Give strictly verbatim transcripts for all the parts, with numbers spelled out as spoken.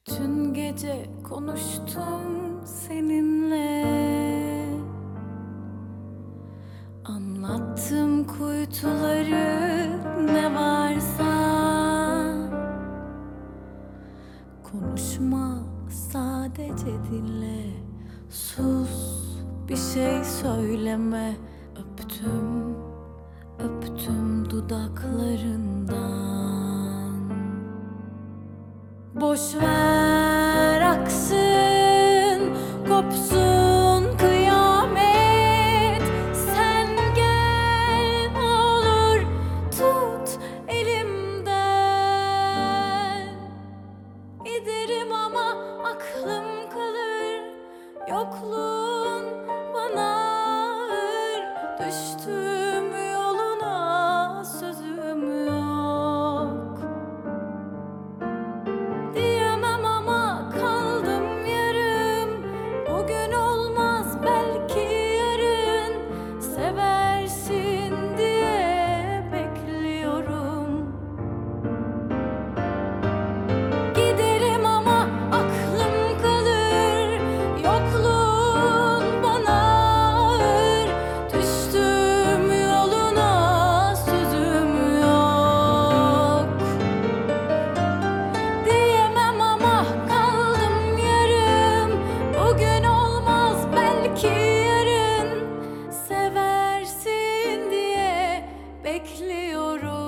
Bütün gece konuştum seninle, anlattım kuytuları ne varsa. Konuşma, sadece dinle. Sus, bir şey söyleme. Öptüm, öptüm dudaklarından. Boş ver aksın, kopsun kıyamet. Sen gel, olur tut elimden. Giderim ama aklım kalır, yokluğun bana ağır. Düştüm yoluna, sözüm yok. Diyemem ama kaldım yarım. Bugün olmaz, belki yarın. Seversin diye bekliyorum. Giderim ama aklım kalır, yokluğun bana ağır. Düştüm yoluna, sözüm yok. Diyemem ama kaldım yarım. Bugün olmaz, belki yarın. Seversin diye bekliyorum.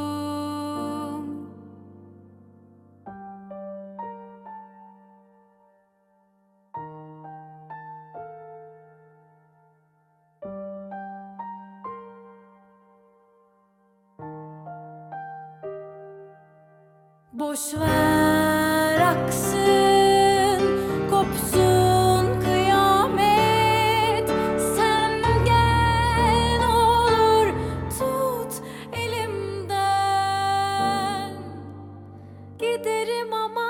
Boş ver aksın, kopsun kıyamet. Sen gel, olur tut elimden. Giderim ama